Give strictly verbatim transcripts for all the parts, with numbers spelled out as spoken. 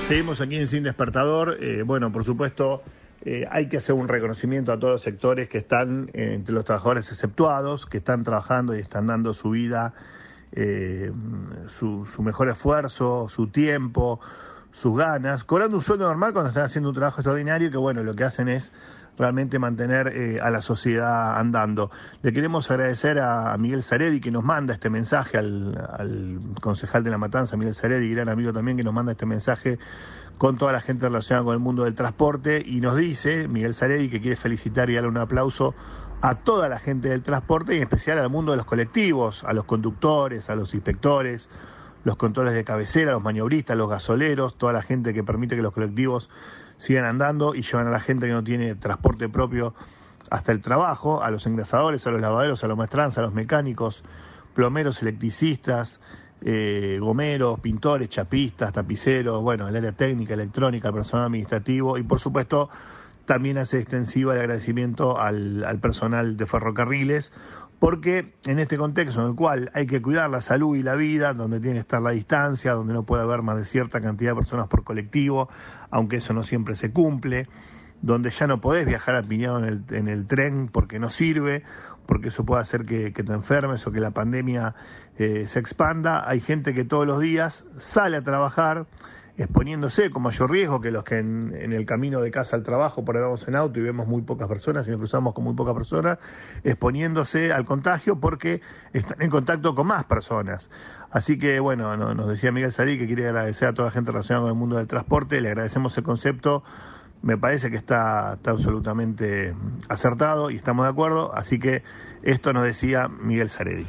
Seguimos aquí en Sin Despertador. Eh, bueno, por supuesto, eh, hay que hacer un reconocimiento a todos los sectores que están eh, entre los trabajadores exceptuados, que están trabajando y están dando su vida, eh, su, su mejor esfuerzo, su tiempo, sus ganas, cobrando un sueldo normal cuando están haciendo un trabajo extraordinario, que bueno, lo que hacen es realmente mantener eh, a la sociedad andando. Le queremos agradecer a, a Miguel Saredi, que nos manda este mensaje, al, al concejal de La Matanza, Miguel Saredi, gran amigo también, que nos manda este mensaje con toda la gente relacionada con el mundo del transporte, y nos dice, Miguel Saredi, que quiere felicitar y darle un aplauso a toda la gente del transporte, y en especial al mundo de los colectivos, a los conductores, a los inspectores, los controles de cabecera, los maniobristas, los gasoleros, toda la gente que permite que los colectivos sigan andando y llevan a la gente que no tiene transporte propio hasta el trabajo, a los engrasadores, a los lavaderos, a los maestranzas, a los mecánicos, plomeros, electricistas, eh, gomeros, pintores, chapistas, tapiceros, bueno, el área técnica, electrónica, el personal administrativo, y por supuesto también hace extensiva el agradecimiento al, al personal de ferrocarriles, porque en este contexto en el cual hay que cuidar la salud y la vida, donde tiene que estar la distancia, donde no puede haber más de cierta cantidad de personas por colectivo, aunque eso no siempre se cumple, donde ya no podés viajar apiñado en el, en el tren porque no sirve, porque eso puede hacer que, que te enfermes o que la pandemia eh, se expanda. Hay gente que todos los días sale a trabajar exponiéndose con mayor riesgo que los que en, en el camino de casa al trabajo, por ahí vamos en auto y vemos muy pocas personas y nos cruzamos con muy pocas personas, exponiéndose al contagio porque están en contacto con más personas. Así que, bueno, no, nos decía Miguel Saredi que quiere agradecer a toda la gente relacionada con el mundo del transporte, le agradecemos el concepto, me parece que está, está absolutamente acertado y estamos de acuerdo, así que esto nos decía Miguel Saredi.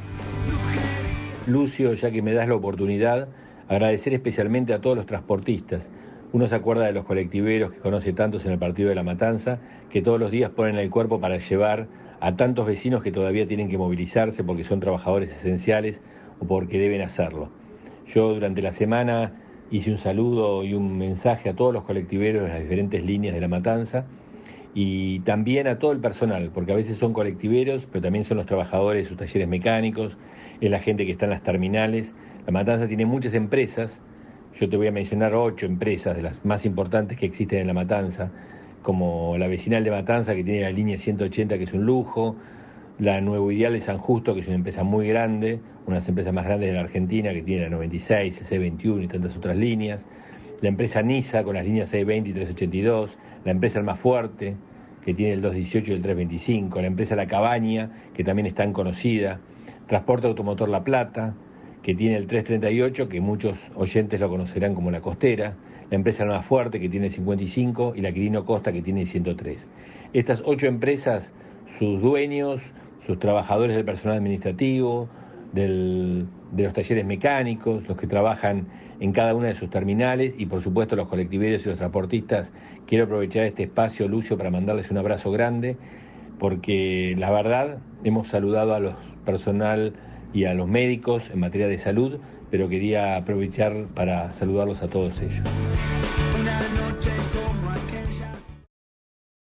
Lucio, ya que me das la oportunidad, agradecer especialmente a todos los transportistas. Uno se acuerda de los colectiveros que conoce tantos en el partido de La Matanza, que todos los días ponen el cuerpo para llevar a tantos vecinos que todavía tienen que movilizarse porque son trabajadores esenciales o porque deben hacerlo. Yo durante la semana hice un saludo y un mensaje a todos los colectiveros de las diferentes líneas de La Matanza y también a todo el personal, porque a veces son colectiveros, pero también son los trabajadores de sus talleres mecánicos, es la gente que está en las terminales. La Matanza tiene muchas empresas, yo te voy a mencionar ocho empresas de las más importantes que existen en La Matanza, como la vecinal de Matanza, que tiene la línea ciento ochenta, que es un lujo, la Nuevo Ideal de San Justo, que es una empresa muy grande, una de las empresas más grandes de la Argentina, que tiene la noventa y seis, C veintiuno y tantas otras líneas, la empresa NISA con las líneas seiscientos veinte y trescientos ochenta y dos, la empresa Almafuerte, que tiene el doscientos dieciocho y el trescientos veinticinco, la empresa La Cabaña, que también es tan conocida, Transporte Automotor La Plata, que tiene el trescientos treinta y ocho, que muchos oyentes lo conocerán como La Costera, la empresa Almafuerte, que tiene el cincuenta y cinco, y la Quirino Costa, que tiene el ciento tres. Estas ocho empresas, sus dueños, sus trabajadores del personal administrativo, del, de los talleres mecánicos, los que trabajan en cada una de sus terminales y por supuesto los colectiveros y los transportistas, quiero aprovechar este espacio, Lucio, para mandarles un abrazo grande, porque la verdad hemos saludado a los personal y a los médicos en materia de salud, pero quería aprovechar para saludarlos a todos ellos. Una noche como